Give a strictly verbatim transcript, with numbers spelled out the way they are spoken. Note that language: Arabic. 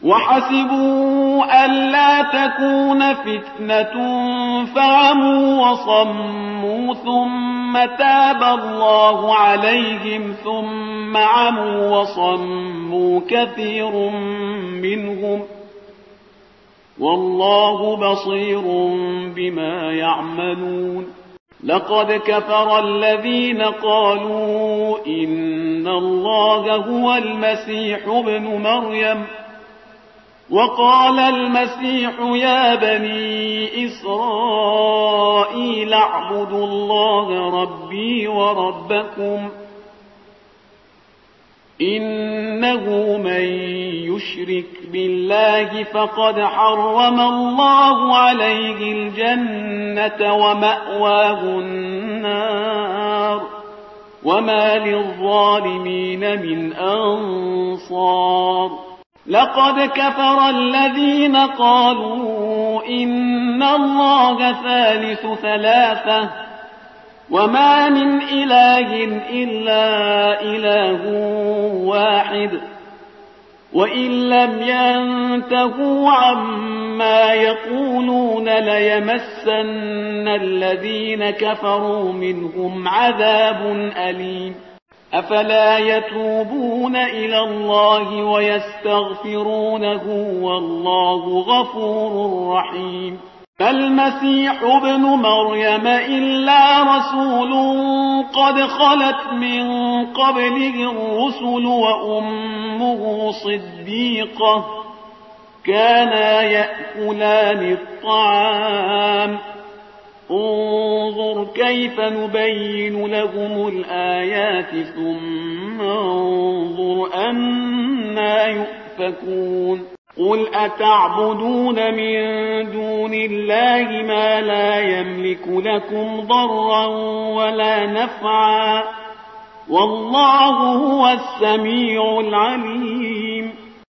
وحسبوا ألا تكون فتنة فعموا وصموا ثم تاب الله عليهم ثم عموا وصموا كثير منهم والله بصير بما يعملون. لقد كفر الذين قالوا إن الله هو المسيح ابن مريم وقال المسيح يا بني إسرائيل اعبدوا الله ربي وربكم إنه من يشرك بالله فقد حرم الله عليه الجنة ومأواه النار وما للظالمين من أنصار. لقد كفر الذين قالوا إن الله ثالث ثلاثة وما من إله إلا إله واحد وإن لم ينتهوا عما يقولون ليمسن الذين كفروا منهم عذاب أليم. أفلا يتوبون إلى الله ويستغفرونه والله غفور رحيم. فالمسيح ابن مريم إلا رسول قد خلت من قبله الرسل وأمه صديقة كانا يأكلان الطعام انظر كيف نبين لهم الآيات ثم انظر أنى يؤفكون. قل أتعبدون من دون الله ما لا يملك لكم ضرا ولا نفعا والله هو السميع العليم.